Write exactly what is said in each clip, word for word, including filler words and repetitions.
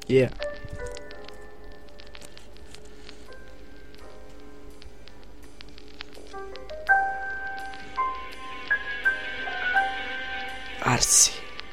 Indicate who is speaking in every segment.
Speaker 1: Yeah. Арси.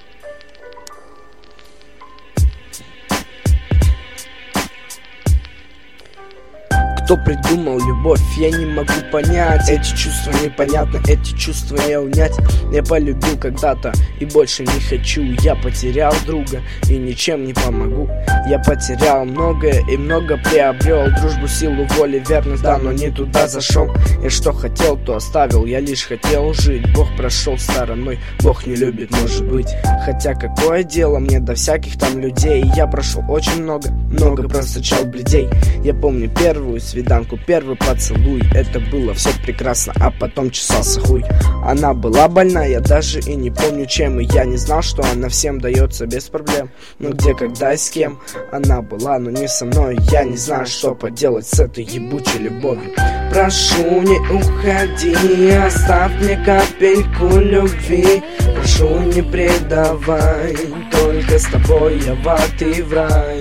Speaker 1: Кто придумал любовь, я не могу понять. Эти чувства непонятны, эти чувства не унять. Я полюбил когда-то и больше не хочу. Я потерял друга и ничем не помогу. Я потерял многое и много приобрел. Дружбу, силу воли, верность, да, но не туда зашел. Я что хотел, то оставил, я лишь хотел жить. Бог прошел стороной, Бог не любит, может быть. Хотя какое дело мне до всяких там людей. Я прошел очень много, много просочал бледей. Я помню первую свиданку, первый поцелуй. Это было все прекрасно, а потом чесался хуй. Она была больна, я даже и не помню чем. И я не знал, что она всем дается без проблем. Но где, когда и с кем она была, но не со мной. Я не знаю, что поделать с этой ебучей любовью. Прошу, не уходи, оставь мне капельку любви. Прошу, не предавай, только с тобой я в ад и в рай.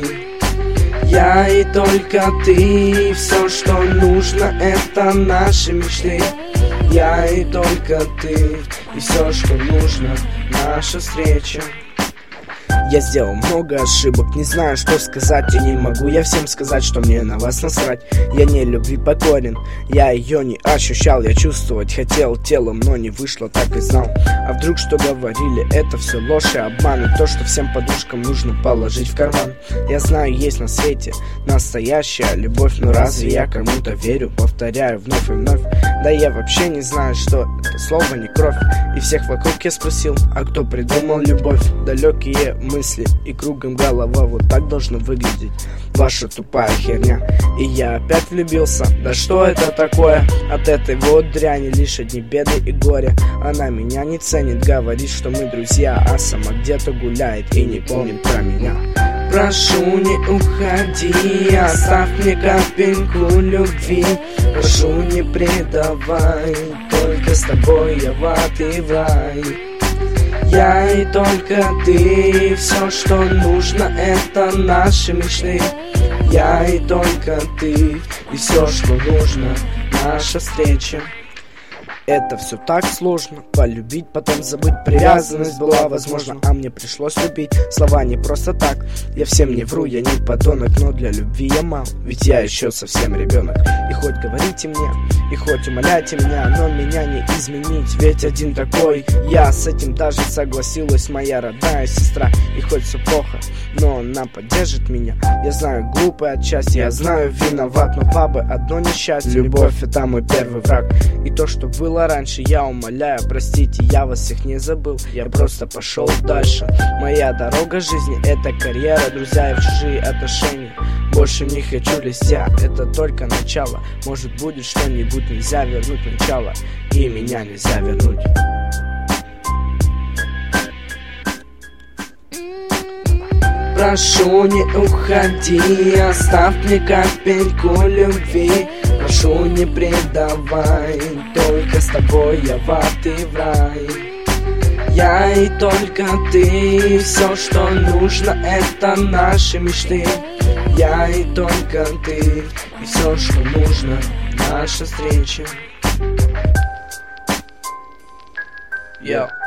Speaker 1: Я и только ты, все, что нужно, это наши мечты. Я и только ты, и все, что нужно, наша встреча. Я сделал много ошибок, не знаю, что сказать. И не могу я всем сказать, что мне на вас насрать. Я не любви покорен, я ее не ощущал. Я чувствовать хотел телом, но не вышло, так и знал. А вдруг, что говорили, это все ложь и обман. И то, что всем подушкам нужно положить в карман. Я знаю, есть на свете настоящая любовь, но разве я кому-то верю? Повторяю вновь и вновь. Да я вообще не знаю, что это слово не кровь. И всех вокруг я спросил, а кто придумал любовь? Далекие мысли и кругом голова, вот так должно выглядеть ваша тупая херня. И я опять влюбился, да что это такое? От этой вот дряни лишь одни беды и горе. Она меня не ценит, говорит, что мы друзья, а сама где-то гуляет и не помнит про меня. Прошу, не уходи, оставь мне капельку любви. Прошу, не предавай, только с тобой я в ад и в рай. Я и только ты, все, что нужно, это наши мечты. Я и только ты, и все, что нужно, наша встреча. Это все так сложно, полюбить, потом забыть. Привязанность была возможна, а мне пришлось любить. Слова не просто так, я всем не вру, я не подонок. Но для любви я мал, ведь я еще совсем ребенок. И хоть говорите мне, и хоть умоляйте меня, но меня не изменить, ведь один такой я. С этим даже согласилась моя родная сестра. И хоть все плохо, но она поддержит меня. Я знаю, глупый отчасти, я знаю, виноват, но бабы одно несчастье. Любовь — это мой первый враг. И то, что было раньше, я умоляю, простите, я вас всех не забыл. Я просто пошел дальше. Моя дорога жизни — это карьера, друзья и в чужие отношения. Больше не хочу лезть я, это только начало. Может, будет что-нибудь, нельзя вернуть начало, и меня нельзя вернуть. Прошу, не уходи, оставь мне капельку любви. Прошу, не предавай, только с тобой я в ад и в рай. Я и только ты, все, что нужно, это наши мечты. Я и только ты, и все, что нужно, наша встреча. Йо.